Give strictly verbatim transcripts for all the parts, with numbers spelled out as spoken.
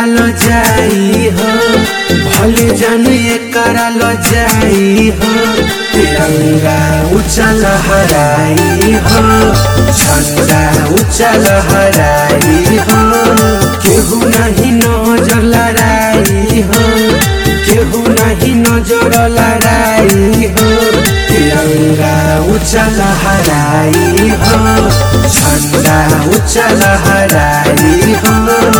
लो जाई हो, भले जाने करा लो जाई हो। तिरंगा ऊंचा लहराई हो, झंडा ऊंचा लहराई हो। केहू नहीं नजर लड़ाई हो, केहू नहीं नजर लड़ाई हो। तिरंगा ऊंचा लहराई हो, झंडा ऊंचा लहराई हो।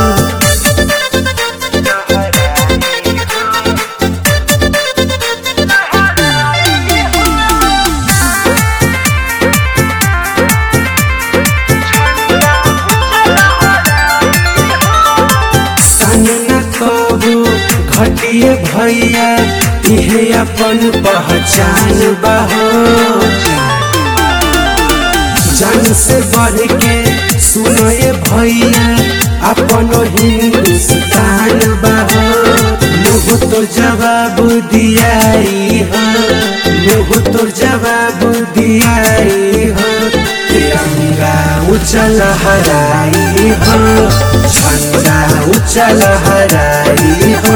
घटिए भैया इहे अपन पहचान बहो, जान से बढ़ के सुनए भैया अपन हिंदुस्तान बहो। मुँह तो जवाब दियाई हो, मुँह तो जवाब दियाई हो। तिरंगा ऊंचा लहराई हो, झंडा ऊंचा लहराई हो।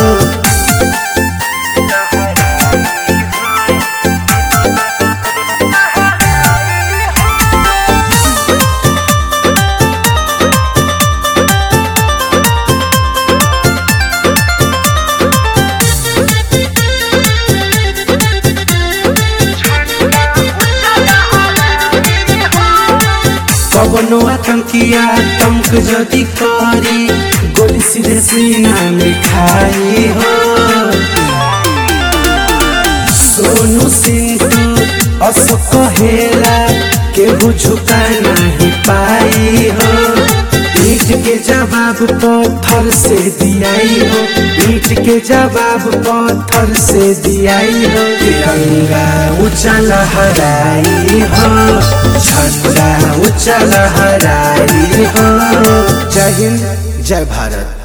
कवनो आतंकिया आतंक जदि करी, गोली सीधे सीना में खाई हो। सोनू सिंह तो असो कहेला केहू झुका नहीं पाई हो। ईट के जवाब पत्थर से दियाई हो, ईट के जवाब पत्थर से दियाई हो। तिरंगा ऊंचा लहराई हो, झंडा ऊंचा लहराई हो। जय हिंद, जय भारत।